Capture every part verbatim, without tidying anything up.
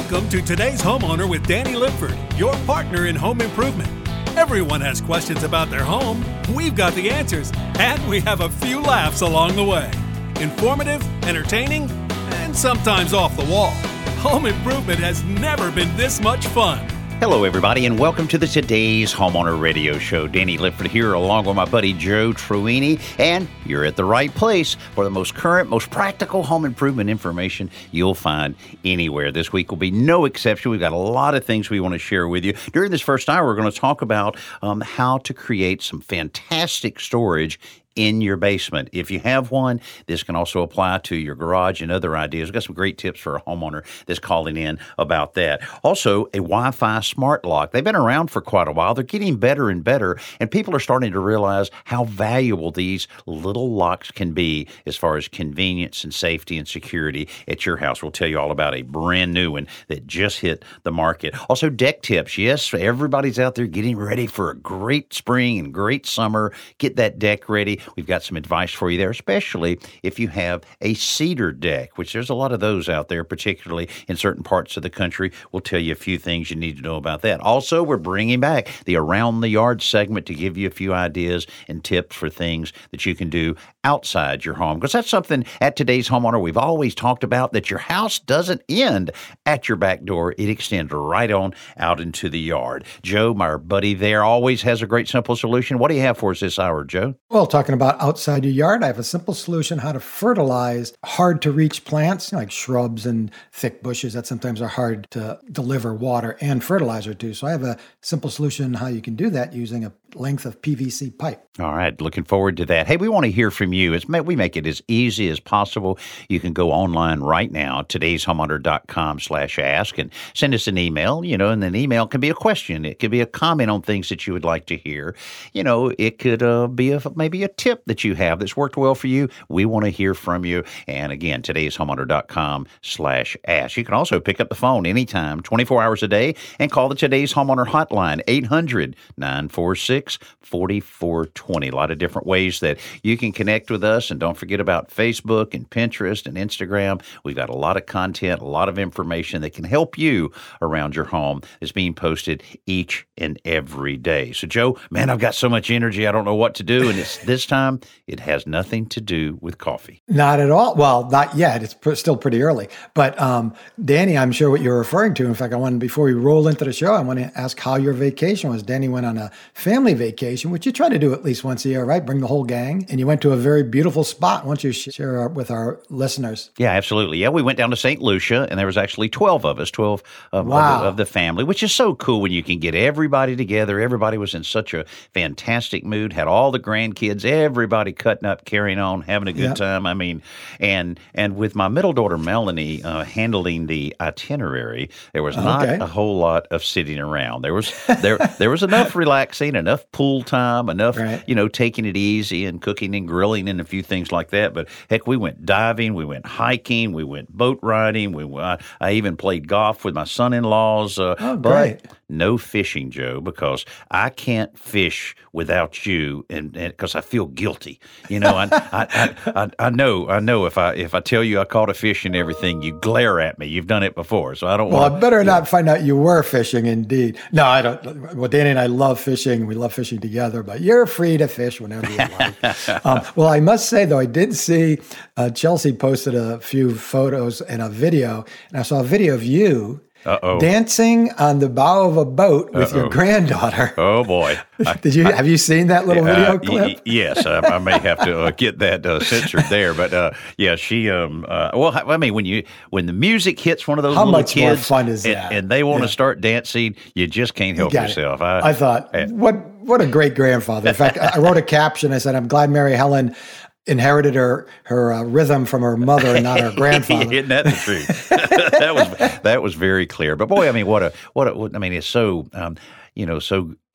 Welcome to Today's Homeowner with Danny Lipford, your partner in home improvement. Everyone has questions about their home. We've got the answers, and we have a few laughs along the way. Informative, entertaining, and sometimes off the wall. Home improvement has never been this much fun. Hello, everybody, and welcome to the Today's Homeowner Radio Show. Danny Lipford here, along with my buddy Joe Truini, and you're at the right place for the most current, most practical home improvement information you'll find anywhere. This week will be no exception. We've got a lot of things we want to share with you. During this first hour, we're going to talk about um, how to create some fantastic storage in your basement. If you have one, this can also apply to your garage and other ideas. We've got some great tips for a homeowner that's calling in about that. Also, a Wi-Fi smart lock. They've been around for quite a while. They're getting better and better, and people are starting to realize how valuable these little locks can be as far as convenience and safety and security at your house. We'll tell you all about a brand new one that just hit the market. Also, deck tips. Yes, everybody's out there getting ready for a great spring and great summer. Get that deck ready. We've got some advice for you there, especially if you have a cedar deck, which there's a lot of those out there, particularly in certain parts of the country. We'll tell you a few things you need to know about that. Also, we're bringing back the Around the Yard segment to give you a few ideas and tips for things that you can do outside your home, because that's something at Today's Homeowner we've always talked about, that your house doesn't end at your back door. It extends right on out into the yard. Joe, my buddy there, always has a great simple solution. What do you have for us this hour, Joe? Well, talking about outside your yard, I have a simple solution how to fertilize hard-to-reach plants like shrubs and thick bushes that sometimes are hard to deliver water and fertilizer to. So I have a simple solution how you can do that using a length of P V C pipe. All right, looking forward to that. Hey, we want to hear from you. It's, we make it as easy as possible. You can go online right now, today's homeowner dot com slash ask, and send us an email, you know, and an email can be a question. It could be a comment on things that you would like to hear. You know, it could uh, be a, maybe a tip that you have that's worked well for you. We want to hear from you. And again, today's homeowner dot com slash ask. You can also pick up the phone anytime, twenty-four hours a day, and call the Today's Homeowner hotline, eight hundred, nine four six, four four two zero. A lot of different ways that you can connect with us. And don't forget about Facebook and Pinterest and Instagram. We've got a lot of content, a lot of information that can help you around your home that's being posted each and every day. So, Joe, man, I've got so much energy. I don't know what to do. And it's this time, it has nothing to do with coffee. Not at all. Well, not yet. It's pr- still pretty early. But um, Danny, I'm sure what you're referring to. In fact, I wanted, before we roll into the show, I want to ask how your vacation was. Danny went on a family vacation, which you try to do at least once a year, right? Bring the whole gang. And you went to a very beautiful spot. Why don't you share with our listeners? Yeah, absolutely. Yeah, we went down to Saint Lucia, and there was actually twelve of us, twelve of, wow. of, the, of the family, which is so cool when you can get everybody together. Everybody was in such a fantastic mood, had all the grandkids, everybody cutting up, carrying on, having a good yep. time. I mean, and and with my middle daughter, Melanie, uh, handling the itinerary, there was not okay. a whole lot of sitting around. There was there there was enough relaxing, enough pool time, enough, right. you know, taking it easy and cooking and grilling and a few things like that. But heck, we went diving, we went hiking, we went boat riding. We I, I even played golf with my son-in-laws. Uh, oh, great. But no fishing, Joe, because I can't fish without you, and because I feel guilty. You know, I, I, I I know I know if I if I tell you I caught a fish and everything, you glare at me. You've done it before, so I don't. Well, want I better not know. find out you were fishing. Indeed, no, I don't. Well, Danny and I love fishing. We love fishing together. But you're free to fish whenever you like. um, well, I must say though, I did see uh, Chelsea posted a few photos and a video, and I saw a video of you. Uh-oh. Dancing on the bow of a boat with Uh-oh. your granddaughter. Oh boy! Did you I, have you seen that little uh, video clip? Y- yes, I, I may have to uh, get that uh, censored there, but uh, yeah, she. Um, uh, well, I mean, when you when the music hits one of those How little much kids, more fun is and, that? and they want to yeah. start dancing, you just can't help you yourself. I, I thought, I, what what a great grandfather. In fact, I wrote a caption. I said, "I'm glad Mary Helen inherited her her uh, rhythm from her mother and not her grandfather." Isn't that the truth? that was that was very clear. But boy, I mean, what a what a, I mean, it's so um, you know so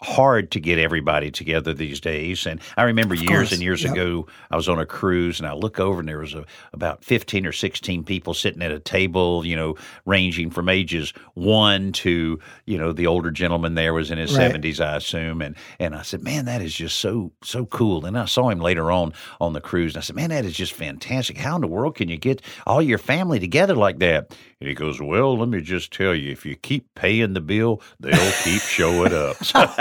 hard to get everybody together these days. And I remember Of years course. and years Yep. ago, I was on a cruise and I look over and there was a, about fifteen or sixteen people sitting at a table, you know, ranging from ages one to, you know, the older gentleman there was in his Right. seventies, I assume. And and I said, man, that is just so, so cool. And I saw him later on on the cruise. And I said, man, that is just fantastic. How in the world can you get all your family together like that? And he goes, well, let me just tell you, if you keep paying the bill, they'll keep showing up.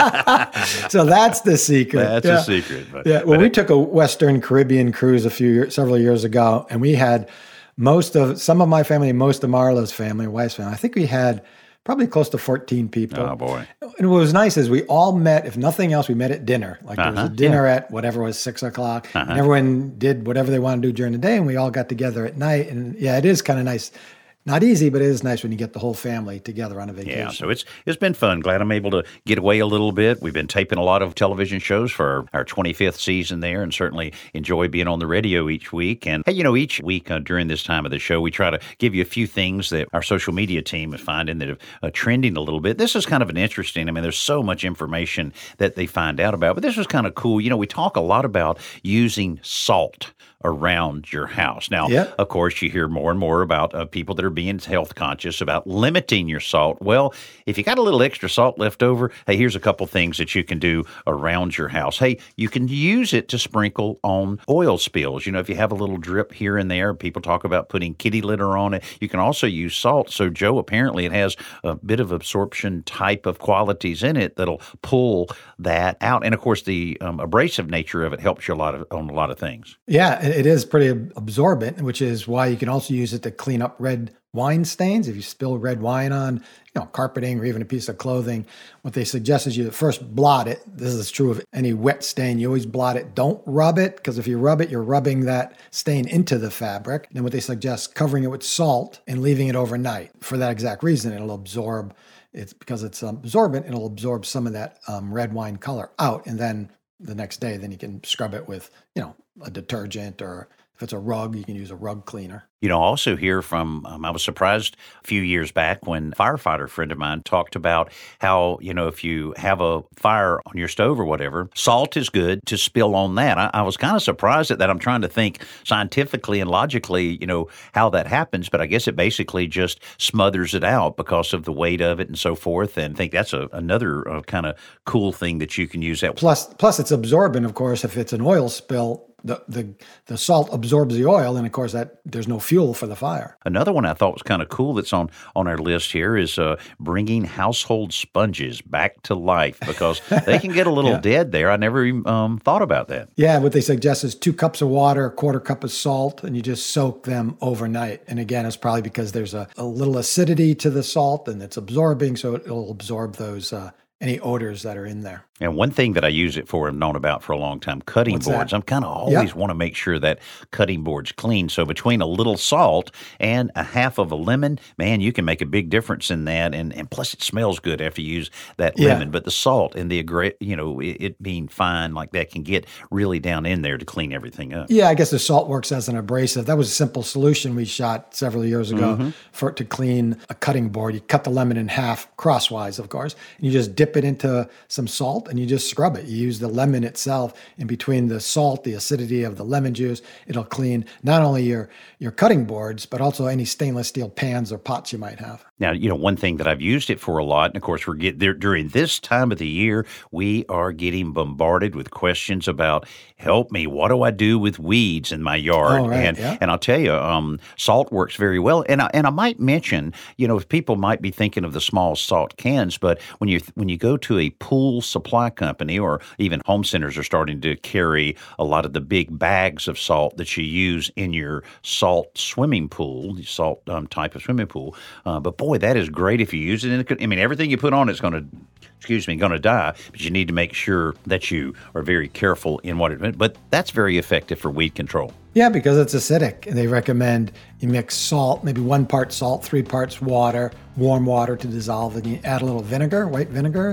So that's the secret. That's Yeah. a secret. But, Yeah, well, but we it- took a Western Caribbean cruise a few years, several years ago, and we had most of some of my family, most of Marla's family, wife's family. I think we had probably close to fourteen people. oh, boy. And what was nice is we all met. If nothing else, we met at dinner. Like there was Uh-huh, a dinner at whatever was six o'clock, and everyone did whatever they wanted to do during the day, and we all got together at night. And yeah, it is kind of nice. Not easy, but it is nice when you get the whole family together on a vacation. Yeah, so it's it's been fun. Glad I'm able to get away a little bit. We've been taping a lot of television shows for our, our twenty-fifth season there, and certainly enjoy being on the radio each week. And hey, you know, each week uh, during this time of the show, we try to give you a few things that our social media team is finding that are uh, trending a little bit. This is kind of an interesting. I mean, there's so much information that they find out about, but this was kind of cool. You know, we talk a lot about using salt around your house. Now, Yep. of course, you hear more and more about uh, people that are being health conscious about limiting your salt. Well, if you got a little extra salt left over, hey, here's a couple things that you can do around your house. Hey, you can use it to sprinkle on oil spills. You know, if you have a little drip here and there, people talk about putting kitty litter on it. You can also use salt. So, Joe, apparently it has a bit of absorption type of qualities in it that'll pull that out. And of course, the um, abrasive nature of it helps you a lot of, on a lot of things. Yeah, it it is pretty ab- absorbent, which is why you can also use it to clean up red wine stains. If you spill red wine on, you know, carpeting or even a piece of clothing, what they suggest is you first blot it. This is true of any wet stain. You always blot it. Don't rub it, because if you rub it, you're rubbing that stain into the fabric. And then what they suggest, covering it with salt and leaving it overnight. For that exact reason, it'll absorb. It's because it's um, absorbent. It'll absorb some of that um, red wine color out, and then the next day, then you can scrub it with, you know, a detergent, or if it's a rug, you can use a rug cleaner. You know, I also hear from, um, I was surprised a few years back when a firefighter friend of mine talked about how, you know, if you have a fire on your stove or whatever, salt is good to spill on that. I, I was kind of surprised at that. I'm trying to think scientifically and logically, you know, how that happens, but I guess it basically just smothers it out because of the weight of it and so forth. And I think that's a, another uh, kind of cool thing that you can use that. Plus, plus it's absorbent, of course. If it's an oil spill, the the the salt absorbs the oil, and of course that there's no fuel for the fire. Another one I thought was kind of cool that's on, on our list here is uh, bringing household sponges back to life, because they can get a little Yeah. dead there. I never even um, thought about that. Yeah, what they suggest is two cups of water, a quarter cup of salt, and you just soak them overnight. And again, it's probably because there's a, a little acidity to the salt, and it's absorbing, so it'll absorb those uh, any odors that are in there. And one thing that I use it for, I've known about for a long time, cutting What's boards. that? I'm kind of always Yeah. want to make sure that cutting board's clean. So between a little salt and a half of a lemon, man, you can make a big difference in that. And, and plus, it smells good after you use that Yeah. lemon. But the salt and the, agra- you know, it, it being fine like that can get really down in there to clean everything up. Yeah, I guess the salt works as an abrasive. That was a simple solution we shot several years ago Mm-hmm. for to clean a cutting board. You cut the lemon in half, crosswise, of course, and you just dip it into some salt and you just scrub it. You use the lemon itself, and between the salt, the acidity of the lemon juice, it'll clean not only your, your cutting boards, but also any stainless steel pans or pots you might have. Now, you know, one thing that I've used it for a lot, and of course, we're get there during this time of the year, we are getting bombarded with questions about, help me, what do I do with weeds in my yard? Oh, right, and yeah. and I'll tell you, um, salt works very well. And I, and I might mention, you know, people might be thinking of the small salt cans, but when you when you go to a pool supply company, or even home centers are starting to carry a lot of the big bags of salt that you use in your salt swimming pool, salt um, type of swimming pool. Uh, but boy, that is great if you use it. In the, I mean, everything you put on it's going to, excuse me, going to die. But you need to make sure that you are very careful in what it. But that's very effective for weed control. Yeah, because it's acidic. They recommend you mix salt, maybe one part salt, three parts water, warm water to dissolve, and you add a little vinegar, white vinegar,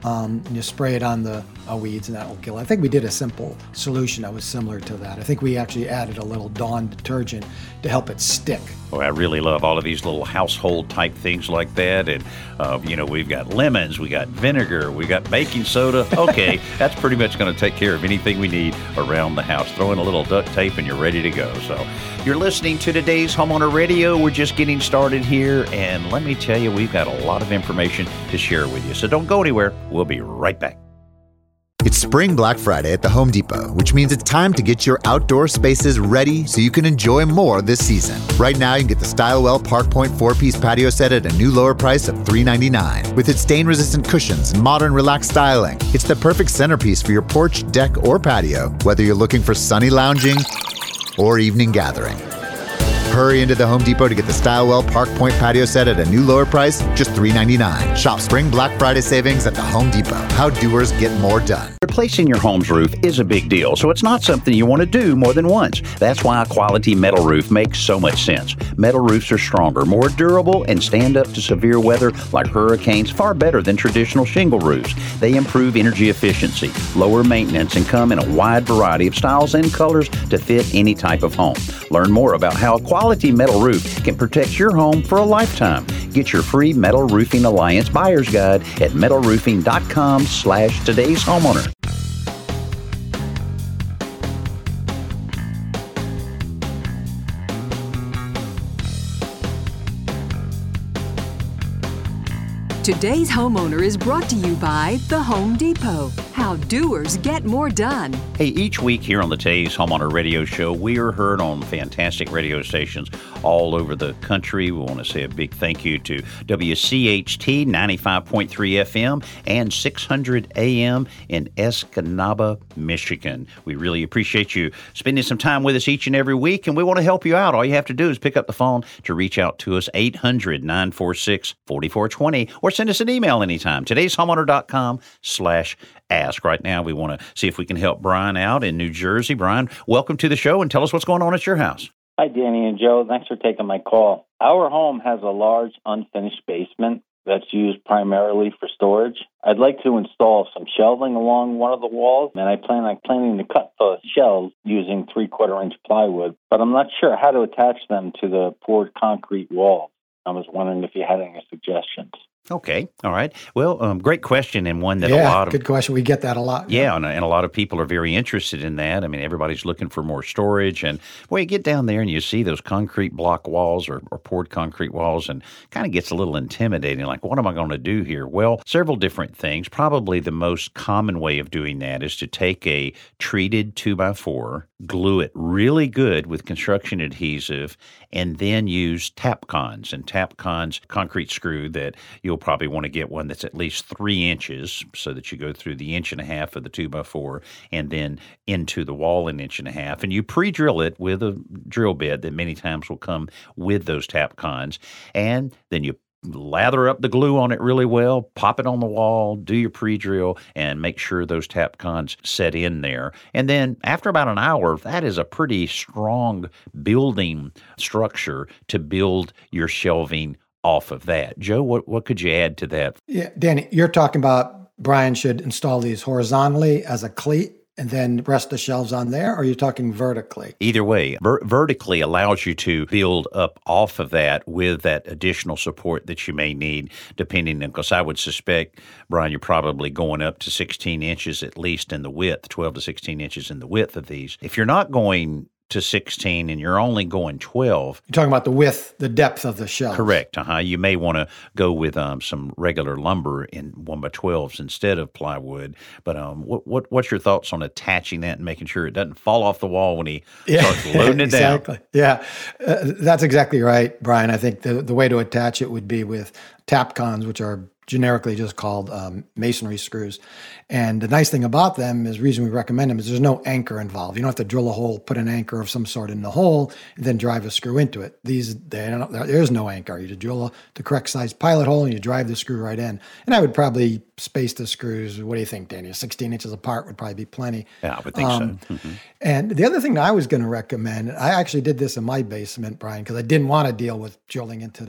Um, and you spray it on the uh, weeds and that will kill it. I think we did a simple solution that was similar to that. I think we actually added a little Dawn detergent to help it stick. Well, I really love all of these little household type things like that. And, uh, you know, we've got lemons, we got vinegar, we got baking soda. Okay, that's pretty much going to take care of anything we need around the house. Throw in a little duct tape and you're ready to go. So you're listening to today's Homeowner Radio. We're just getting started here. And let me tell you, we've got a lot of information to share with you. So don't go anywhere. We'll be right back. It's Spring Black Friday at the Home Depot, which means it's time to get your outdoor spaces ready so you can enjoy more this season. Right now, you can get the Stylewell Park Point four-piece patio set at a new lower price of three dollars and ninety-nine cents. With its stain-resistant cushions and modern relaxed styling, it's the perfect centerpiece for your porch, deck, or patio, whether you're looking for sunny lounging or evening gathering. Hurry into the Home Depot to get the Stylewell Park Point patio set at a new lower price, just three dollars and ninety-nine cents. Shop Spring Black Friday savings at the Home Depot. How doers get more done. Replacing your home's roof is a big deal, so it's not something you want to do more than once. That's why a quality metal roof makes so much sense. Metal roofs are stronger, more durable, and stand up to severe weather like hurricanes far better than traditional shingle roofs. They improve energy efficiency, lower maintenance, and come in a wide variety of styles and colors to fit any type of home. Learn more about how a quality metal roof can protect your home for a lifetime. Get your free Metal Roofing Alliance Buyer's Guide at metalroofing.com slash today's homeowner. Today's Homeowner is brought to you by The Home Depot. How doers get more done. Hey, each week here on the Today's Homeowner Radio Show, we are heard on fantastic radio stations all over the country. We want to say a big thank you to W C H T ninety-five point three F M and six hundred A M in Escanaba, Michigan. We really appreciate you spending some time with us each and every week, and we want to help you out. All you have to do is pick up the phone to reach out to us, eight hundred, nine four six, four four two zero, or send us an email anytime, today's homeowner dot com slash ask. Right now, we want to see if we can help Brian out in New Jersey. Brian, welcome to the show, and tell us what's going on at your house. Hi, Danny and Joe. Thanks for taking my call. Our home has a large unfinished basement that's used primarily for storage. I'd like to install some shelving along one of the walls, and I plan on planning to cut the shelves using three-quarter inch plywood, but I'm not sure how to attach them to the poured concrete wall. I was wondering if you had any suggestions. Okay. All right. Well, um, great question, and one that yeah, a lot of good question. We get that a lot. Yeah, and, and a lot of people are very interested in that. I mean, everybody's looking for more storage, and boy, you get down there and you see those concrete block walls or, or poured concrete walls, and kind of gets a little intimidating. Like, what am I going to do here? Well, several different things. Probably the most common way of doing that is to take a treated two by four, glue it really good with construction adhesive, and then use Tapcons. And Tapcons concrete screw that you'll probably want to get one that's at least three inches so that you go through the inch and a half of the two by four and then into the wall an inch and a half. And you pre-drill it with a drill bit that many times will come with those Tapcons. And then you lather up the glue on it really well, pop it on the wall, do your pre-drill, and make sure those Tapcons set in there. And then after about an hour, that is a pretty strong building structure to build your shelving off of that. Joe, what, what could you add to that? Yeah, Danny, you're talking about Brian should install these horizontally as a cleat and then rest the shelves on there, or are you talking vertically? Either way, ver- vertically allows you to build up off of that with that additional support that you may need, depending on, because I would suspect, Brian, you're probably going up to sixteen inches at least in the width, twelve to sixteen inches in the width of these. If you're not going to sixteen and you're only going twelve. You're talking about the width, the depth of the shelf. Correct. Uh-huh. You may want to go with um, some regular lumber in one by twelves instead of plywood. But um, what, what what's your thoughts on attaching that and making sure it doesn't fall off the wall when he yeah, starts loading it exactly. down? Yeah, uh, that's exactly right, Brian. I think the, the way to attach it would be with Tapcons, which are generically just called um, masonry screws. And the nice thing about them is the reason we recommend them is there's no anchor involved. You don't have to drill a hole, put an anchor of some sort in the hole, and then drive a screw into it. These, they don't, there is no anchor. You just drill a, the correct size pilot hole and you drive the screw right in. And I would probably space the screws, what do you think, Danny? sixteen inches apart would probably be plenty. Yeah, I would think um, so. Mm-hmm. And the other thing that I was going to recommend, I actually did this in my basement, Brian, because I didn't want to deal with drilling into the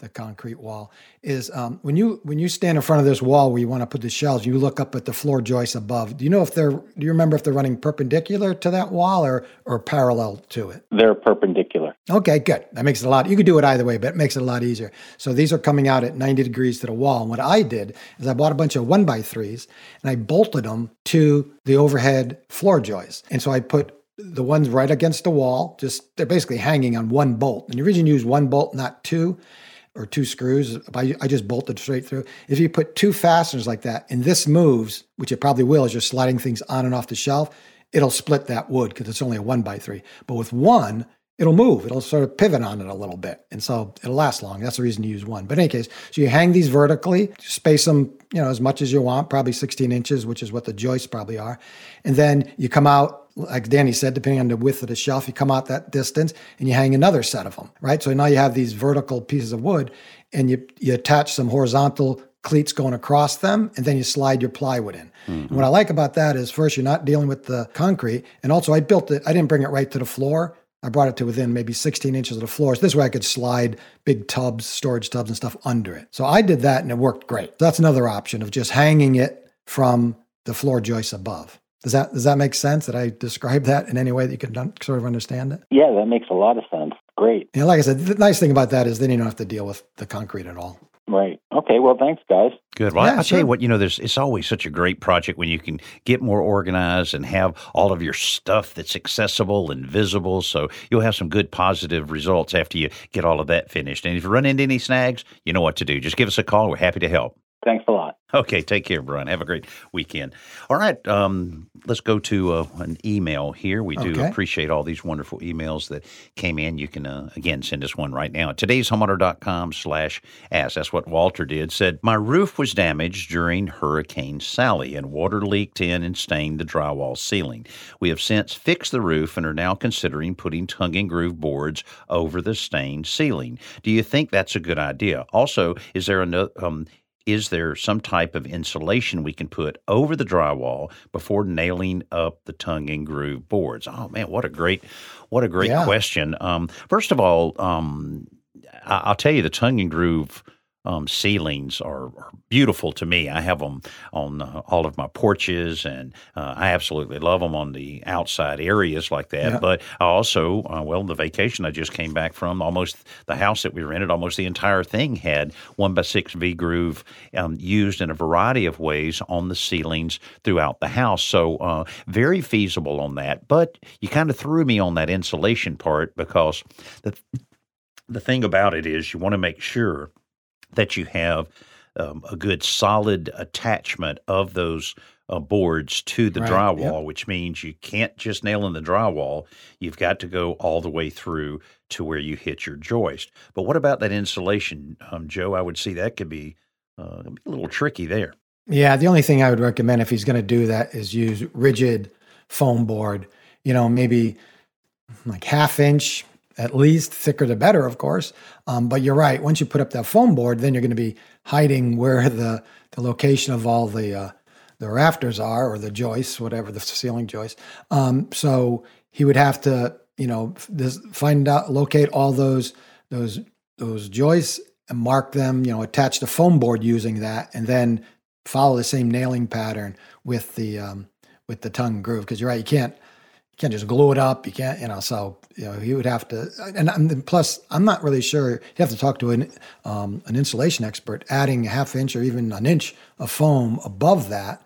the concrete wall, is um, when you when you stand in front of this wall where you want to put the shelves, you look up at the floor joists above. Do you know if they're? Do you remember if they're running perpendicular to that wall or or parallel to it? They're perpendicular. Okay, good. That makes it a lot. You could do it either way, but it makes it a lot easier. So these are coming out at ninety degrees to the wall. And what I did is I bought a bunch of one by threes and I bolted them to the overhead floor joists. And so I put the ones right against the wall, just they're basically hanging on one bolt. And the reason you use one bolt, not two, or two screws, I, I just bolted straight through. If you put two fasteners like that, and this moves, which it probably will as you're sliding things on and off the shelf, it'll split that wood because it's only a one by three. But with one, it'll move. It'll sort of pivot on it a little bit. And so it'll last long. That's the reason you use one. But in any case, so you hang these vertically, space them, you know, as much as you want, probably sixteen inches, which is what the joists probably are. And then you come out, like Danny said, depending on the width of the shelf, you come out that distance and you hang another set of them, right? So now you have these vertical pieces of wood and you, you attach some horizontal cleats going across them, and then you slide your plywood in. Mm-hmm. And what I like about that is, first, you're not dealing with the concrete. And also, I built it, I didn't bring it right to the floor. I brought it to within maybe sixteen inches of the floor. So this way I could slide big tubs, storage tubs and stuff under it. So I did that and it worked great. That's another option of just hanging it from the floor joists above. Does that does that make sense? Did I describe that in any way that you can un- sort of understand it? Yeah, that makes a lot of sense. Great. Yeah, like I said, the nice thing about that is then you don't have to deal with the concrete at all. Right. Okay. Well, thanks, guys. Good. Well, Yeah, I'll sure. tell you what, you know, there's it's always such a great project when you can get more organized and have all of your stuff that's accessible and visible. So you'll have some good positive results after you get all of that finished. And if you run into any snags, you know what to do. Just give us a call. We're happy to help. Thanks a lot. Okay, take care, Brian. Have a great weekend. All right, um, let's go to uh, an email here. We do Okay. appreciate all these wonderful emails that came in. You can, uh, again, send us one right now at todayshomeowner.com slash ask. That's what Walter did. Said, my roof was damaged during Hurricane Sally, and water leaked in and stained the drywall ceiling. We have since fixed the roof and are now considering putting tongue and groove boards over the stained ceiling. Do you think that's a good idea? Also, is there another... Um, Is there some type of insulation we can put over the drywall before nailing up the tongue and groove boards? Oh man, what a great, what a great Yeah. question. Um, first of all, um, I- I'll tell you the tongue and groove um, ceilings are, are beautiful to me. I have them on uh, all of my porches, and uh, I absolutely love them on the outside areas like that. Yeah. But I also, uh, well, the vacation I just came back from, almost the house that we rented, almost the entire thing had one by six V groove um, used in a variety of ways on the ceilings throughout the house. So uh, very feasible on that. But you kind of threw me on that insulation part because the the thing about it is you want to make sure that you have um, a good solid attachment of those uh, boards to the Right, drywall, yep. which means you can't just nail in the drywall. You've got to go all the way through to where you hit your joist. But what about that insulation, um, Joe? I would see that could be, uh, a little tricky there. Yeah, the only thing I would recommend if he's going to do that is use rigid foam board, you know, maybe like half inch at least, thicker the better, of course. Um, but you're right. Once you put up that foam board, then you're going to be hiding where the, the location of all the uh, the rafters are, or the joists, whatever, the ceiling joists. Um, so he would have to, you know, f- this, find out, locate all those those those joists and mark them, you know, attach the foam board using that, and then follow the same nailing pattern with the um, with the tongue groove. Because you're right, you can't you can't just glue it up. You can't, you know. So you know, he would have to. And, and plus, I'm not really sure. You have to talk to an um, an insulation expert. Adding a half inch or even an inch of foam above that,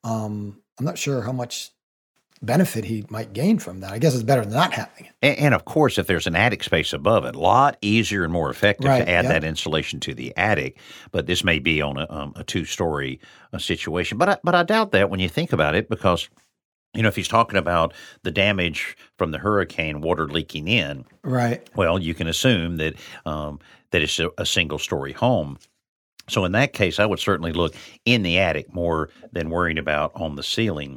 um, I'm not sure how much benefit he might gain from that. I guess it's better than not having it. And, and of course, if there's an attic space above it, a lot easier and more effective Right, to add yep. that insulation to the attic. But this may be on a, um, a two-story uh, situation. But I, but I doubt that when you think about it, because you know if he's talking about the damage from the hurricane, water leaking in, Right. well, you can assume that um, that it's a, a single-story home. So in that case, I would certainly look in the attic more than worrying about on the ceiling.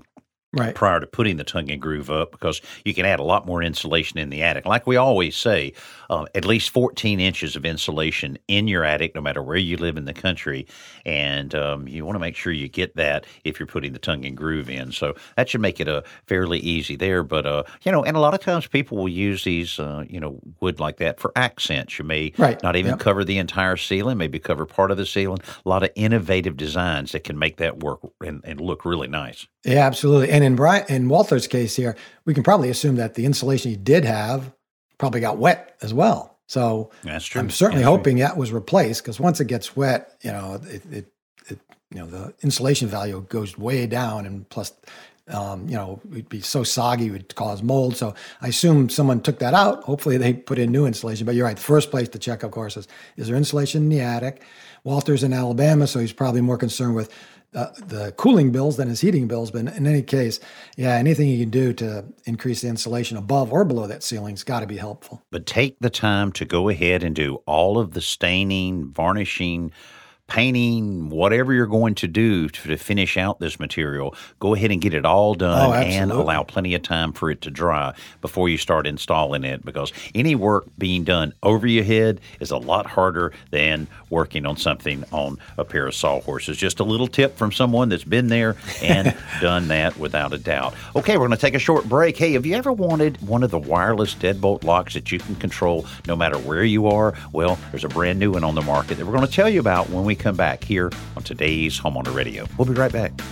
right. prior to putting the tongue and groove up, because you can add a lot more insulation in the attic. Like we always say, uh, at least fourteen inches of insulation in your attic, no matter where you live in the country. And um, you want to make sure you get that if you're putting the tongue and groove in. So that should make it uh, fairly easy there. But, uh, you know, and a lot of times people will use these, uh, you know, wood like that for accents. You may right. not even yep. cover the entire ceiling, maybe cover part of the ceiling. A lot of innovative designs that can make that work and, and look really nice. Yeah, absolutely. And in Brian, in Walter's case here, we can probably assume that the insulation he did have probably got wet as well. So that's true. I'm certainly that's hoping true. that was replaced, because once it gets wet, you know, it, it, it, you know, the insulation value goes way down, and plus, um, you know, it'd be so soggy it would cause mold. So I assume someone took that out. Hopefully they put in new insulation. But you're right. The first place to check, of course, is is there insulation in the attic? Walter's in Alabama, so he's probably more concerned with Uh, the cooling bills than his heating bills. But in any case, yeah, anything you can do to increase the insulation above or below that ceiling's got to be helpful. But take the time to go ahead and do all of the staining, varnishing, painting, whatever you're going to do to, to finish out this material. Go ahead and get it all done oh, and allow plenty of time for it to dry before you start installing it, because any work being done over your head is a lot harder than working on something on a pair of sawhorses. Just a little tip from someone that's been there and done that without a doubt. Okay, we're going to take a short break. Hey, have you ever wanted one of the wireless deadbolt locks that you can control no matter where you are? Well, there's a brand new one on the market that we're going to tell you about when we come back here on today's Homeowner Radio. We'll be right back.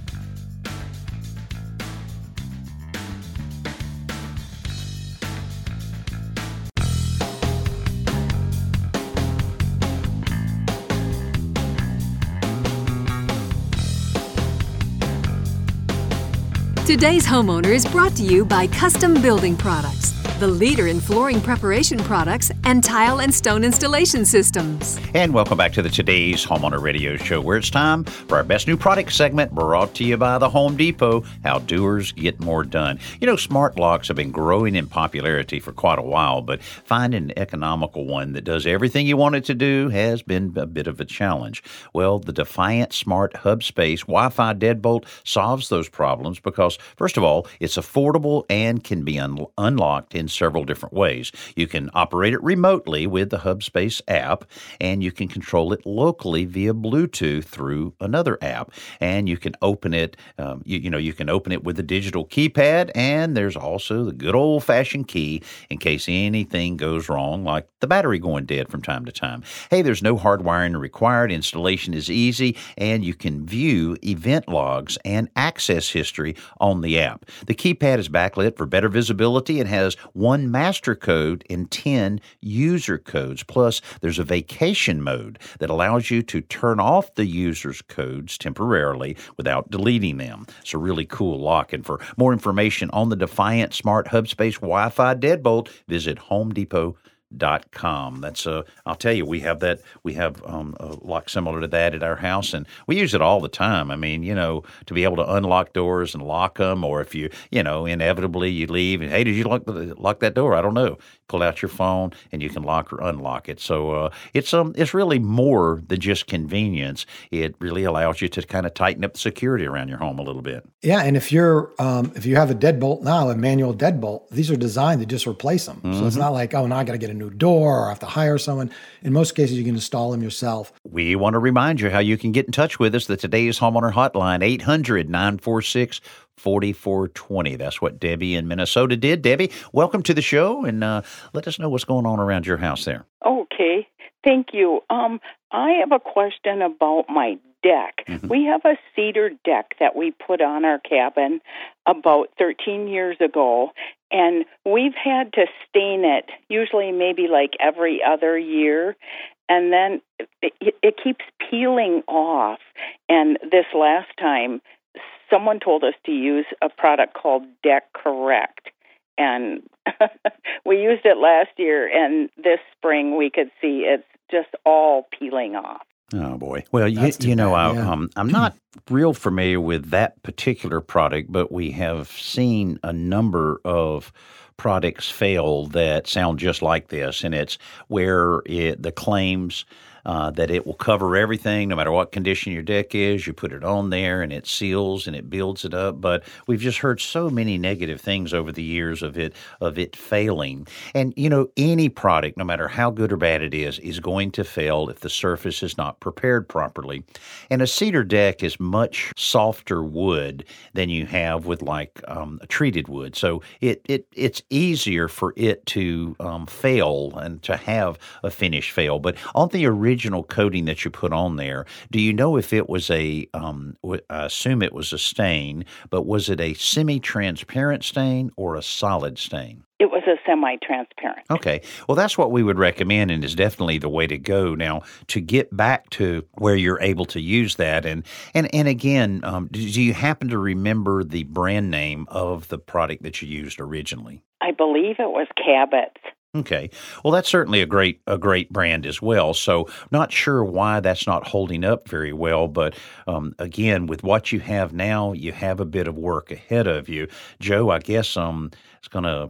Today's Homeowner is brought to you by Custom Building Products, the leader in flooring preparation products and tile and stone installation systems. And welcome back to the Today's Homeowner Radio Show, where it's time for our best new product segment, brought to you by the Home Depot, How Doers Get More Done. You know, smart locks have been growing in popularity for quite a while, but finding an economical one that does everything you want it to do has been a bit of a challenge. Well, the Defiant Smart Hub Space Wi-Fi Deadbolt solves those problems because, first of all, it's affordable and can be un- unlocked in several different ways. You can operate it remotely with the HubSpace app, and you can control it locally via Bluetooth through another app. And you can open it, um, you, you know, you can open it with a digital keypad, and there's also the good old-fashioned key in case anything goes wrong, like the battery going dead from time to time. Hey, there's no hardwiring required. Installation is easy, and you can view event logs and access history on the app. The keypad is backlit for better visibility and has one master code and ten user codes. Plus, there's a vacation mode that allows you to turn off the user's codes temporarily without deleting them. It's a really cool lock. And for more information on the Defiant Smart HubSpace Wi-Fi Deadbolt, visit Home Depot dot com. That's uh I'll tell you, we have that we have um a lock similar to that at our house, and we use it all the time. I mean, you know, to be able to unlock doors and lock them, or if you you know inevitably you leave and, hey, did you lock the, lock that door? I don't know. Pull out your phone and you can lock or unlock it. So uh it's um it's really more than just convenience. It really allows you to kind of tighten up the security around your home a little bit. Yeah, and if you're um if you have a deadbolt now, a manual deadbolt, these are designed to just replace them. Mm-hmm. So it's not like, oh, now I got to get a new door or I have to hire someone. In most cases, you can install them yourself. We want to remind you how you can get in touch with us. The Today's Homeowner Hotline, eight hundred, nine four six, four four two zero. That's what Debbie in Minnesota did. Debbie, welcome to the show, and uh, let us know what's going on around your house there. Okay, thank you. Um, I have a question about my deck. Mm-hmm. We have a cedar deck that we put on our cabin about thirteen years ago, and we've had to stain it, usually maybe like every other year, and then it, it keeps peeling off. And this last time, someone told us to use a product called Deck Correct, and we used it last year, and this spring we could see it's just all peeling off. Oh, boy. Well, you, you know, bad, I, yeah. um, I'm not real familiar with that particular product, but we have seen a number of products fail that sound just like this, and it's where it, the claims uh, that it will cover everything, no matter what condition your deck is. You put it on there, and it seals and it builds it up. But we've just heard so many negative things over the years of it of it failing. And you know, any product, no matter how good or bad it is, is going to fail if the surface is not prepared properly. And a cedar deck is much softer wood than you have with like um, a treated wood, so it it it's easier for it to um, fail and to have a finish fail. But on the original coating that you put on there, do you know if it was a, um, I assume it was a stain, but was it a semi-transparent stain or a solid stain? It was a semi-transparent. Okay. Well, that's what we would recommend, and is definitely the way to go. Now, to get back to where you're able to use that, and and, and again, um, do you happen to remember the brand name of the product that you used originally? I believe it was Cabot. Okay. Well, that's certainly a great a great brand as well. So not sure why that's not holding up very well. But um, again, with what you have now, you have a bit of work ahead of you. Joe, I guess um, it's going to,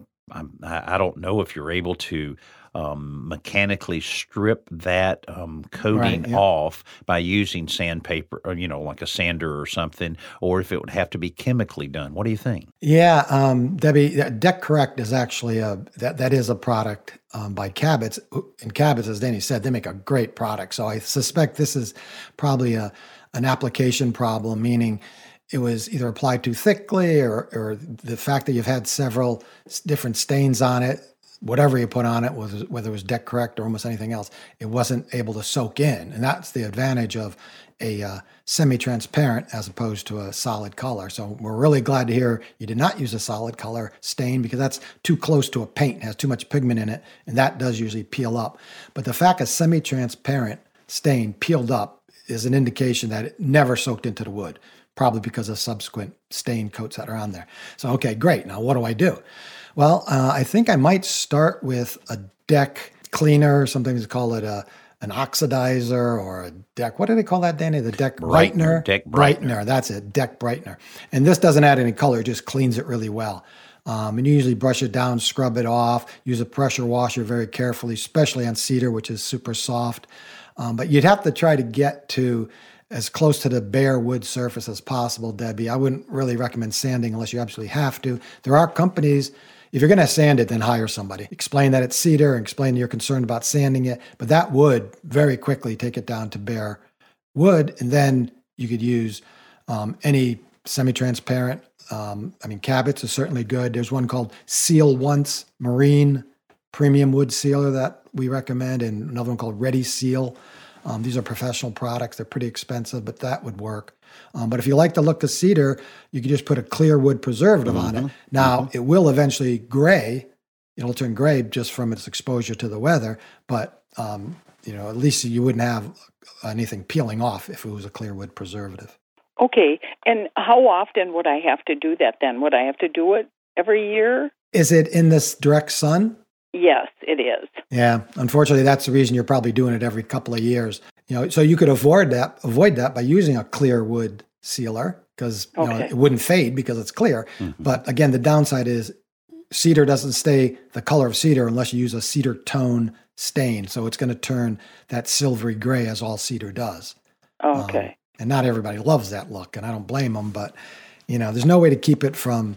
I don't know if you're able to um, mechanically strip that um, coating Right, yeah. off by using sandpaper, or, you know, like a sander or something, or if it would have to be chemically done. What do you think? Yeah, um, Debbie, Deck Correct is actually a that that is a product um, by Cabot's. And Cabot's, as Danny said, they make a great product. So I suspect this is probably a an application problem, meaning it was either applied too thickly, or or the fact that you've had several different stains on it. Whatever you put on it, was whether it was Deck Correct or almost anything else, it wasn't able to soak in. And that's the advantage of a uh, semi-transparent as opposed to a solid color. So we're really glad to hear you did not use a solid color stain, because that's too close to a paint, it has too much pigment in it, and that does usually peel up. But the fact a semi-transparent stain peeled up is an indication that it never soaked into the wood, probably because of subsequent stain coats that are on there. So, okay, great. Now, what do I do? Well, uh, I think I might start with a deck cleaner. Sometimes they call it a an oxidizer or a deck. What do they call that, Danny? The deck brightener. Brightener. Deck brightener. brightener. That's it. Deck brightener. And this doesn't add any color; it just cleans it really well. Um, and you usually brush it down, scrub it off. Use a pressure washer very carefully, especially on cedar, which is super soft. Um, but you'd have to try to get to as close to the bare wood surface as possible, Debbie. I wouldn't really recommend sanding unless you absolutely have to. There are companies. If you're going to sand it, then hire somebody. Explain that it's cedar and explain that you're concerned about sanding it. But that would very quickly take it down to bare wood. And then you could use um, any semi-transparent. Um, I mean, Cabot's is certainly good. There's one called Seal Once Marine Premium Wood Sealer that we recommend, and another one called Ready Seal. Um, these are professional products. They're pretty expensive, but that would work. Um, but if you like the look of cedar, you could just put a clear wood preservative mm-hmm. on it. Now, mm-hmm. it will eventually gray. It'll turn gray just from its exposure to the weather. But, um, you know, at least you wouldn't have anything peeling off if it was a clear wood preservative. Okay. And how often would I have to do that then? Would I have to do it every year? Is it in this direct sun? Yes, it is. Yeah, unfortunately, that's the reason you're probably doing it every couple of years. You know, so you could avoid that, avoid that by using a clear wood sealer, because you okay. know, it wouldn't fade because it's clear. Mm-hmm. But again, the downside is cedar doesn't stay the color of cedar unless you use a cedar tone stain. So it's going to turn that silvery gray, as all cedar does. Okay. Um, and not everybody loves that look, and I don't blame them. But you know, there's no way to keep it from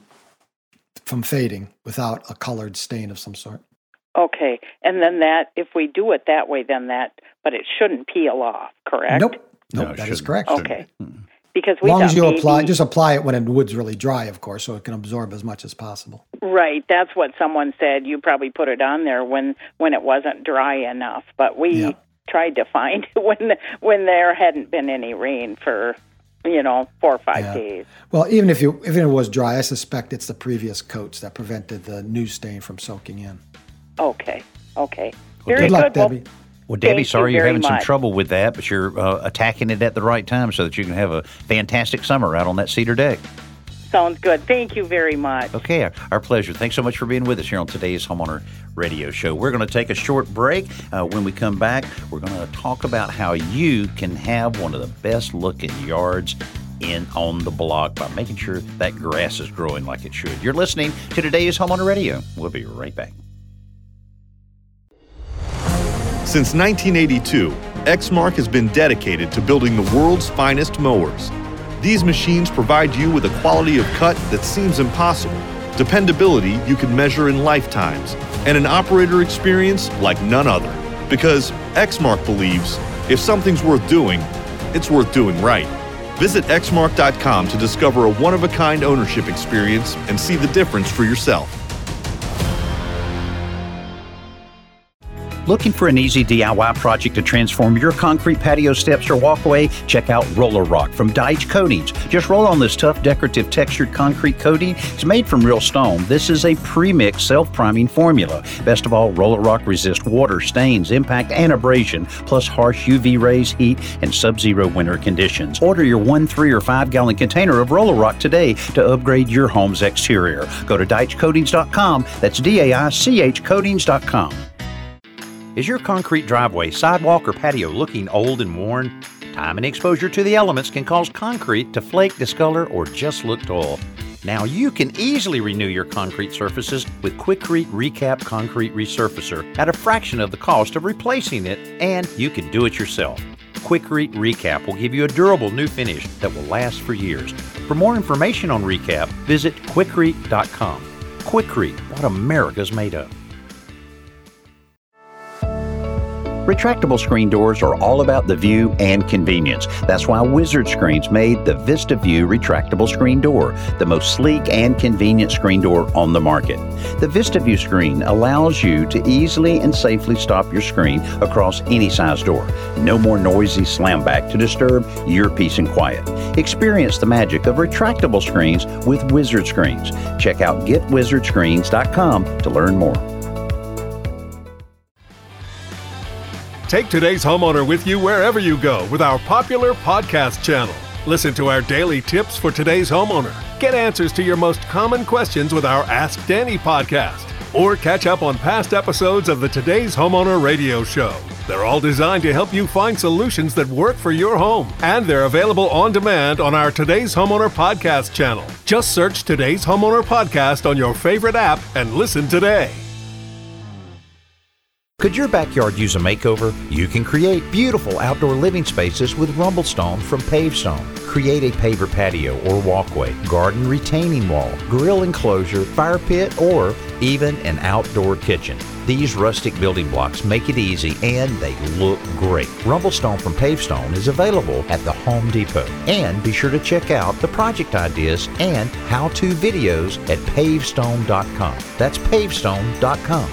from fading without a colored stain of some sort. Okay, and then that, if we do it that way, then that, but it shouldn't peel off, correct? Nope, nope, No, that is correct. Okay, because we as long as you maybe, apply, just apply it when the wood's really dry, of course, so it can absorb as much as possible. Right, that's what someone said. You probably put it on there when, when it wasn't dry enough, but we Yeah. tried to find it when when there hadn't been any rain for, you know, four or five Yeah. days. Well, even if you even if it was dry, I suspect it's the previous coats that prevented the new stain from soaking in. Okay, okay. Well, Very Good luck, good. Well, Debbie. Well, Debbie, Thank sorry you you're very having some much. trouble with that, but you're uh, attacking it at the right time so that you can have a fantastic summer out on that cedar deck. sounds good. Thank you very much. Okay, our, our pleasure. Thanks so much for being with us here on today's Homeowner Radio Show. We're going to take a short break. Uh, when we come back, we're going to talk about how you can have one of the best looking yards in on the block by making sure that grass is growing like it should. You're listening to today's Homeowner Radio. We'll be right back. Since nineteen eighty-two, Exmark has been dedicated to building the world's finest mowers. These machines provide you with a quality of cut that seems impossible, dependability you can measure in lifetimes, and an operator experience like none other. Because Exmark believes if something's worth doing, it's worth doing right. Visit exmark dot com to discover a one-of-a-kind ownership experience and see the difference for yourself. Looking for an easy D I Y project to transform your concrete patio steps or walkway? Check out Roller Rock from Deitch Coatings. Just roll on this tough decorative textured concrete coating. It's made from real stone. This is a pre-mixed self-priming formula. Best of all, Roller Rock resists water, stains, impact, and abrasion, plus harsh U V rays, heat, and sub-zero winter conditions. Order your one, three, or five gallon container of Roller Rock today to upgrade your home's exterior. Go to deitch coatings dot com. That's D A I C H coatings dot com. Is your concrete driveway, sidewalk, or patio looking old and worn? Time and exposure to the elements can cause concrete to flake, discolor, or just look dull. Now you can easily renew your concrete surfaces with Quikrete Recap Concrete Resurfacer at a fraction of the cost of replacing it, and you can do it yourself. Quikrete Recap will give you a durable new finish that will last for years. For more information on Recap, visit quikrete dot com. Quikrete, what America's made of. Retractable screen doors are all about the view and convenience. That's why Wizard Screens made the VistaView retractable screen door, the most sleek and convenient screen door on the market. The VistaView screen allows you to easily and safely stop your screen across any size door. No more noisy slam back to disturb your peace and quiet. Experience the magic of retractable screens with Wizard Screens. Check out get wizard screens dot com to learn more. Take Today's Homeowner with you wherever you go with our popular podcast channel. Listen to our daily tips for today's homeowner. Get answers to your most common questions with our Ask Danny podcast. Or catch up on past episodes of the Today's Homeowner radio show. They're all designed to help you find solutions that work for your home. And they're available on demand on our Today's Homeowner podcast channel. Just search Today's Homeowner podcast on your favorite app and listen today. Could your backyard use a makeover? You can create beautiful outdoor living spaces with Rumblestone from Pavestone. Create a paver patio or walkway, garden retaining wall, grill enclosure, fire pit, or even an outdoor kitchen. These rustic building blocks make it easy and they look great. Rumblestone from Pavestone is available at the Home Depot. And be sure to check out the project ideas and how-to videos at pavestone dot com. That's pavestone dot com.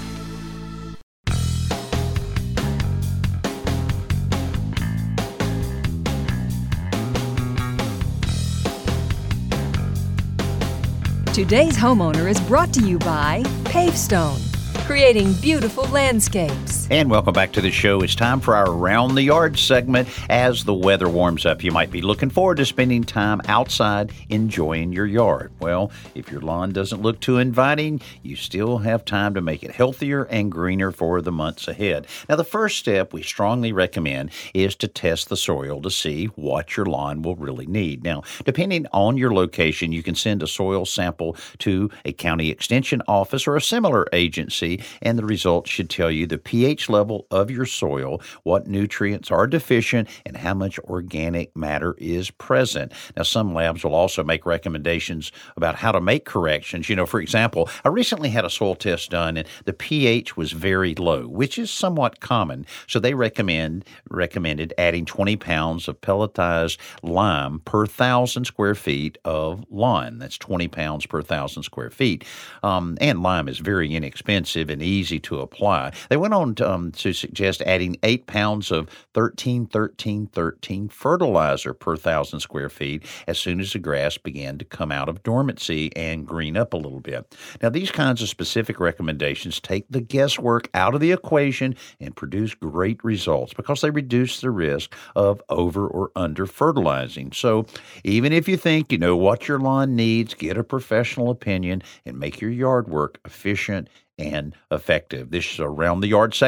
Today's Homeowner is brought to you by Pavestone, creating beautiful landscapes. And welcome back to the show. It's time for our Around the Yard segment. As the weather warms up, you might be looking forward to spending time outside enjoying your yard. Well, if your lawn doesn't look too inviting, you still have time to make it healthier and greener for the months ahead. Now, the first step we strongly recommend is to test the soil to see what your lawn will really need. Now, depending on your location, you can send a soil sample to a county extension office or a similar agency, and the results should tell you the pH level of your soil, what nutrients are deficient, and how much organic matter is present. Now, some labs will also make recommendations about how to make corrections. You know, for example, I recently had a soil test done, and the pH was very low, which is somewhat common. So they recommend recommended adding twenty pounds of pelletized lime per thousand square feet of lawn. That's twenty pounds per thousand square feet. Um, and lime is very inexpensive and easy to apply. They went on to, um, to suggest adding eight pounds of thirteen thirteen thirteen fertilizer per thousand square feet as soon as the grass began to come out of dormancy and green up a little bit. Now, these kinds of specific recommendations take the guesswork out of the equation and produce great results because they reduce the risk of over or under fertilizing. So even if you think you know what your lawn needs, get a professional opinion and make your yard work efficient and effective. This is Around the Yard segment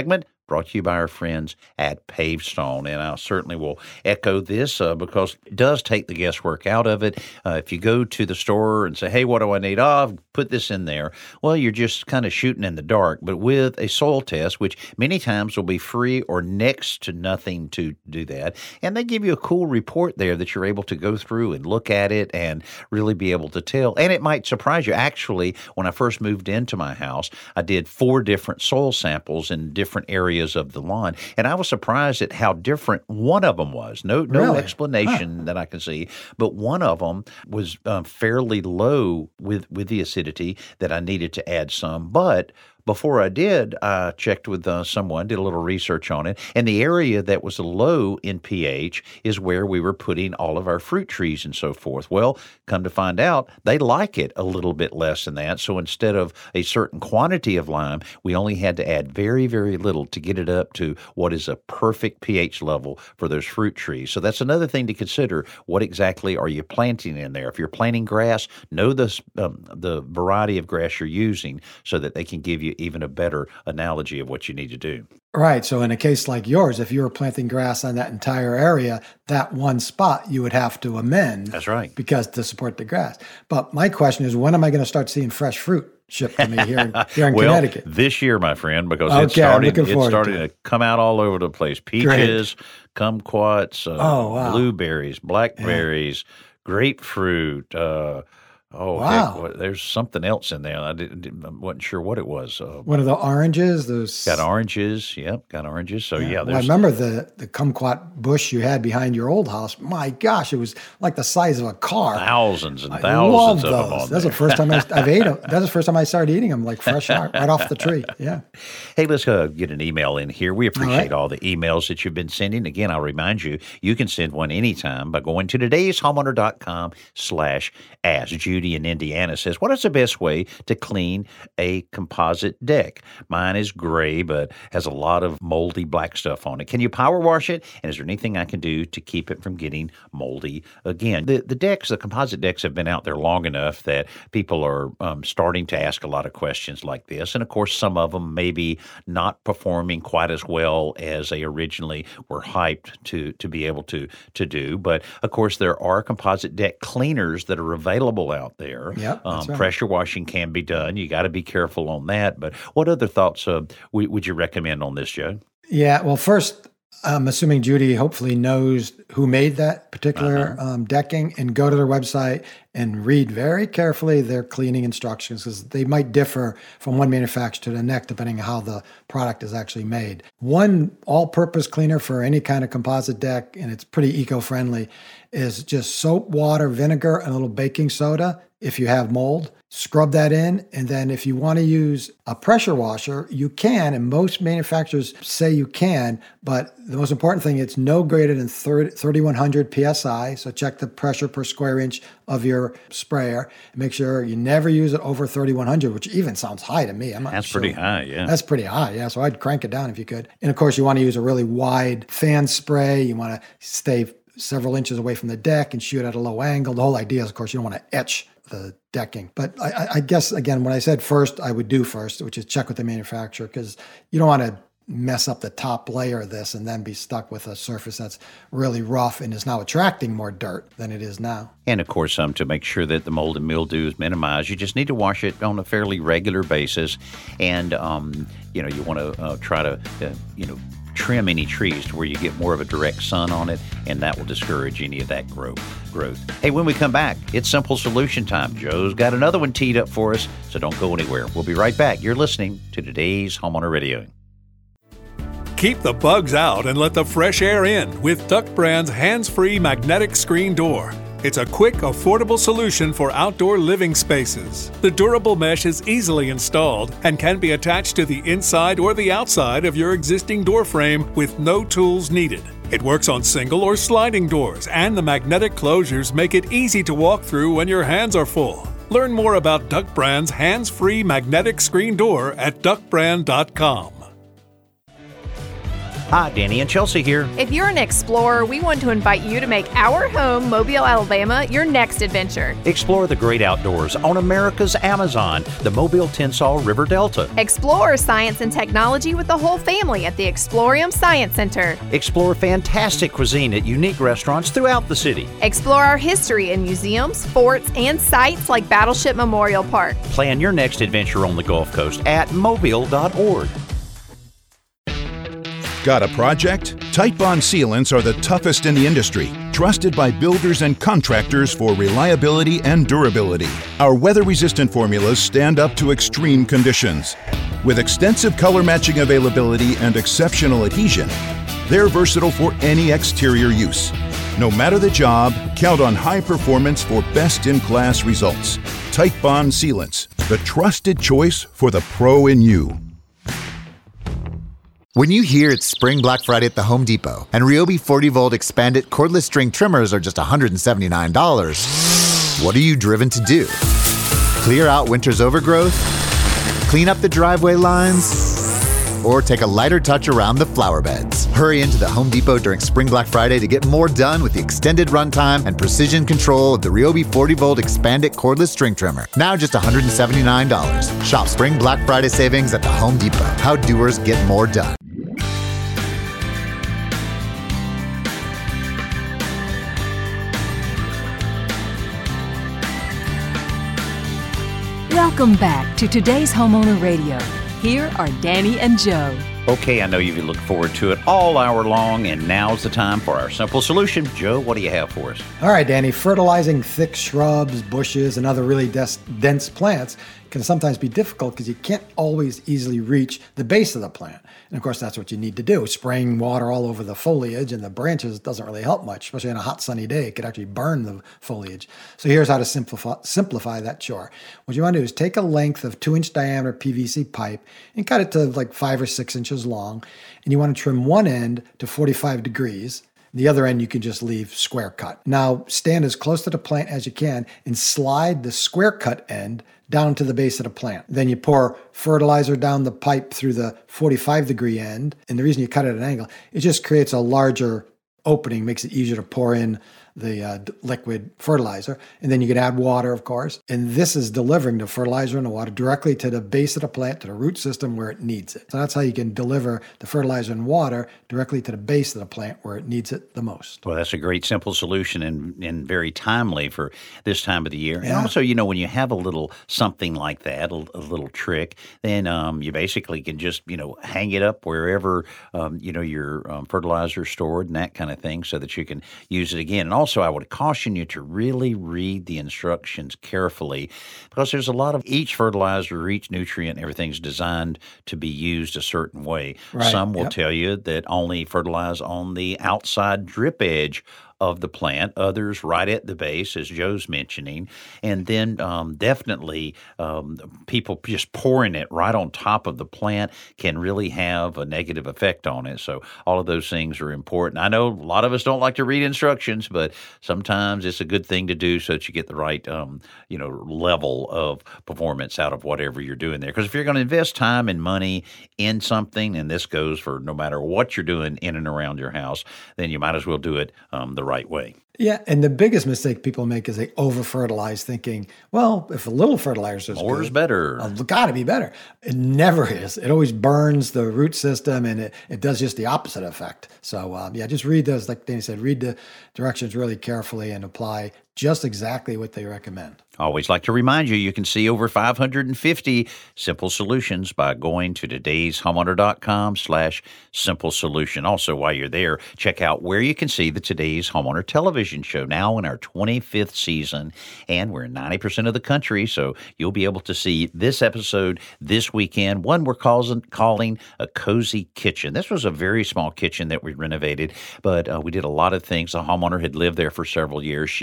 brought to you by our friends at Pavestone. And I certainly will echo this uh, because it does take the guesswork out of it. Uh, if you go to the store and say, hey, what do I need? Oh, put this in there. Well, you're just kind of shooting in the dark. But with a soil test, which many times will be free or next to nothing to do that, and they give you a cool report there that you're able to go through and look at it and really be able to tell. And it might surprise you. Actually, when I first moved into my house, I did four different soil samples in different areas of the lawn, and I was surprised at how different one of them was. No, no Really? explanation Huh. that I can see, but one of them was um, fairly low with with the acidity that I needed to add some, but before I did, I checked with uh, someone, did a little research on it, and the area that was low in pH is where we were putting all of our fruit trees and so forth. Well, come to find out, they like it a little bit less than that. So instead of a certain quantity of lime, we only had to add very, very little to get it up to what is a perfect pH level for those fruit trees. So that's another thing to consider. What exactly are you planting in there? If you're planting grass, know the, um, the variety of grass you're using so that they can give you even a better analogy of what you need to do. Right. So in a case like yours, if you were planting grass on that entire area, that one spot you would have to amend. That's right. Because to support the grass. But my question is, when am I going to start seeing fresh fruit shipped to me here in, here in well, Connecticut? This year, my friend, because Okay, it's starting, I'm looking it's forward starting to to, it. come out all over the place. Peaches, kumquats, uh, Oh, wow. blueberries, blackberries, grapefruit, uh, Oh, Wow. heck, what, there's something else in there. I didn't, didn't, I wasn't sure what it was. Uh, One of the oranges, those got oranges. Yep, got oranges. So, yeah, Well, I there's remember the the kumquat bush you had behind your old house. My gosh, it was like the size of a car. thousands and I thousands love of those. them on That's there. the first time I, I've ate them. That's the first time I started eating them, like fresh out, right off the tree. Yeah. Hey, let's uh, get an email in here. We appreciate right. all the emails that you've been sending. Again, I'll remind you, you can send one anytime by going to today's homeowner dot com slash ask. Judy in Indiana says, what is the best way to clean a composite deck? Mine is gray, but has a lot of moldy black stuff on it. Can you power wash it? And is there anything I can do to keep it from getting moldy again? The, the decks, the composite decks have been out there long enough that people are um, starting to ask a lot of questions like this. And of course, some of them maybe not performing quite as well as they originally were hyped to, to be able to, to do. But of course, there are composite deck cleaners that are available out there. Yep, um, that's right. Pressure washing can be done. You got to be careful on that. But what other thoughts uh, w- would you recommend on this, Joe? Yeah. Well, first, I'm assuming Judy hopefully knows who made that particular Uh-huh. um, decking, and go to their website and read very carefully their cleaning instructions, because they might differ from one manufacturer to the next depending on how the product is actually made. One all-purpose cleaner for any kind of composite deck, and it's pretty eco-friendly, is just soap, water, vinegar, and a little baking soda. If you have mold, scrub that in. And then if you want to use a pressure washer, you can, and most manufacturers say you can, but the most important thing, it's no greater than thirty-one hundred P S I. So check the pressure per square inch of your sprayer and make sure you never use it over thirty-one hundred, which even sounds high to me. I'm not That's sure. pretty high, yeah. That's pretty high, yeah. So I'd crank it down if you could. And of course, you want to use a really wide fan spray. You want to stay several inches away from the deck and shoot at a low angle. The whole idea is, of course, you don't want to etch the decking. But I, I guess, again, what I said first, I would do first, which is check with the manufacturer, because you don't want to mess up the top layer of this and then be stuck with a surface that's really rough and is now attracting more dirt than it is now. And of course, um, to make sure that the mold and mildew is minimized, you just need to wash it on a fairly regular basis. And, um, you know, you want to uh, try to, uh, you know, trim any trees to where you get more of a direct sun on it, and that will discourage any of that growth. growth. Hey, when we come back, it's Simple Solution time. Joe's got another one teed up for us, so don't go anywhere. We'll be right back. You're listening to today's Homeowner Radio. Keep the bugs out and let the fresh air in with Duck Brand's hands-free magnetic screen door. It's a quick, affordable solution for outdoor living spaces. The durable mesh is easily installed and can be attached to the inside or the outside of your existing door frame with no tools needed. It works on single or sliding doors, and the magnetic closures make it easy to walk through when your hands are full. Learn more about Duck Brand's hands-free magnetic screen door at duck brand dot com. Hi, Danny and Chelsea here. If you're an explorer, we want to invite you to make our home, Mobile, Alabama, your next adventure. Explore the great outdoors on America's Amazon, the Mobile Tensas River Delta. Explore science and technology with the whole family at the Explorium Science Center. Explore fantastic cuisine at unique restaurants throughout the city. Explore our history in museums, forts, and sites like Battleship Memorial Park. Plan your next adventure on the Gulf Coast at mobile dot org. Got a project? Titebond sealants are the toughest in the industry, trusted by builders and contractors for reliability and durability. Our weather-resistant formulas stand up to extreme conditions. With extensive color matching availability and exceptional adhesion, they're versatile for any exterior use. No matter the job, count on high performance for best-in-class results. Titebond sealants, the trusted choice for the pro in you. When you hear it's Spring Black Friday at the Home Depot and Ryobi forty volt expanded cordless string trimmers are just one hundred seventy-nine dollars, what are you driven to do? Clear out winter's overgrowth? Clean up the driveway lines? Or take a lighter touch around the flower beds? Hurry into the Home Depot during Spring Black Friday to get more done with the extended runtime and precision control of the Ryobi forty volt expanded cordless string trimmer. Now just one hundred seventy-nine dollars. Shop Spring Black Friday savings at the Home Depot. How doers get more done. Welcome back to today's Homeowner Radio. Here are Danny and Joe. Okay, I know you look forward to it all hour long, and now's the time for our simple solution. Joe, what do you have for us? All right, Danny. Fertilizing thick shrubs, bushes, and other really des- dense plants can sometimes be difficult because you can't always easily reach the base of the plant. And of course, that's what you need to do. Spraying water all over the foliage and the branches doesn't really help much, especially on a hot sunny day. It could actually burn the foliage. So here's how to simplify, simplify that chore. What you want to do is take a length of two inch diameter P V C pipe and cut it to like five or six inches long. And you want to trim one end to forty-five degrees. The other end you can just leave square cut. Now stand as close to the plant as you can and slide the square cut end down to the base of the plant. Then you pour fertilizer down the pipe through the forty-five degree end. And the reason you cut it at an angle, it just creates a larger opening, makes it easier to pour in the uh, liquid fertilizer. And then you can add water, of course. And this is delivering the fertilizer and the water directly to the base of the plant, to the root system where it needs it. So that's how you can deliver the fertilizer and water directly to the base of the plant where it needs it the most. Well, that's a great, simple solution and, and very timely for this time of the year. Yeah. And also, you know, when you have a little something like that, a, a little trick, then um, you basically can just, you know, hang it up wherever, um, you know, your um, fertilizer is stored and that kind of thing so that you can use it again. And also, Also, I would caution you to really read the instructions carefully because there's a lot of each fertilizer, each nutrient, everything's designed to be used a certain way. Right. Some will Yep. tell you that only fertilize on the outside drip edge of the plant, others right at the base, as Joe's mentioning, and then um, definitely um, people just pouring it right on top of the plant can really have a negative effect on it. So all of those things are important. I know a lot of us don't like to read instructions, but sometimes it's a good thing to do so that you get the right, um, you know, level of performance out of whatever you're doing there. Because if you're going to invest time and money in something, and this goes for no matter what you're doing in and around your house, then you might as well do it um, the right way. Yeah, and the biggest mistake people make is they over-fertilize thinking, well, if a little fertilizer is More is good, better. It's got to be better. It never is. It always burns the root system, and it, it does just the opposite effect. So, um, yeah, just read those, like Danny said, read the directions really carefully and apply just exactly what they recommend. Always like to remind you, you can see over five hundred fifty simple solutions by going to today's homeowner dot com slash simple solution. Also, while you're there, check out where you can see the Today's Homeowner television show now in our twenty-fifth season. And we're in ninety percent of the country, so you'll be able to see this episode this weekend, one we're calling, calling a cozy kitchen. This was a very small kitchen that we renovated, but uh, we did a lot of things. The homeowner had lived there for several years. She knew what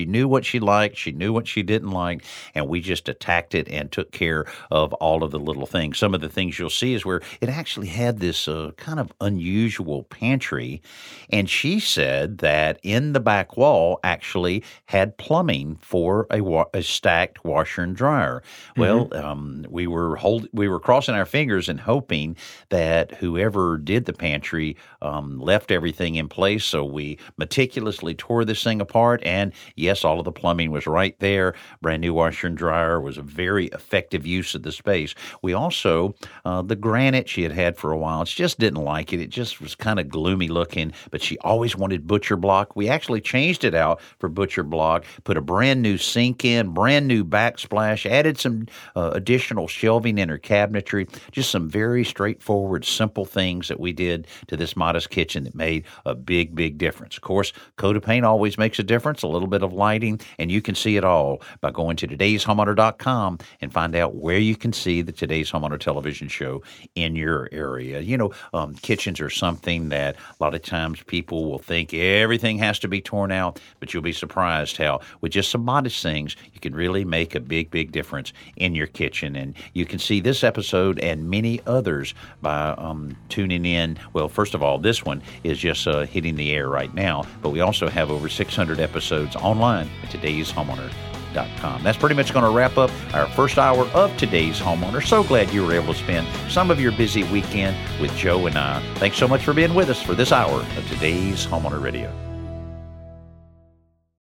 what she liked. She knew what she didn't like. And we just attacked it and took care of all of the little things. Some of the things you'll see is where it actually had this uh, kind of unusual pantry. And she said that in the back wall actually had plumbing for a, wa- a stacked washer and dryer. Mm-hmm. Well, um, we were hold- we were crossing our fingers and hoping that whoever did the pantry um, left everything in place. So we meticulously tore this thing apart. And yes, all of the plumbing was right there. Brand new washer and dryer was a very effective use of the space. We also, uh, the granite she had had for a while, she just didn't like it. It just was kind of gloomy looking, but she always wanted butcher block. We actually changed it out for butcher block, put a brand new sink in, brand new backsplash, added some uh, additional shelving in her cabinetry, just some very straightforward, simple things that we did to this modest kitchen that made a big, big difference. Of course, coat of paint always makes a difference, a little bit of lighting, and you can see it all by going to todays homeowner dot com and find out where you can see the Today's Homeowner television show in your area. You know, um, kitchens are something that a lot of times people will think everything has to be torn out, but you'll be surprised how with just some modest things, you can really make a big, big difference in your kitchen. And you can see this episode and many others by um, tuning in. Well, first of all, this one is just uh, hitting the air right now, but we also have over six hundred episodes online at todays homeowner dot com. That's pretty much going to wrap up our first hour of Today's Homeowner. So glad you were able to spend some of your busy weekend with Joe and I. Thanks so much for being with us for this hour of Today's Homeowner Radio.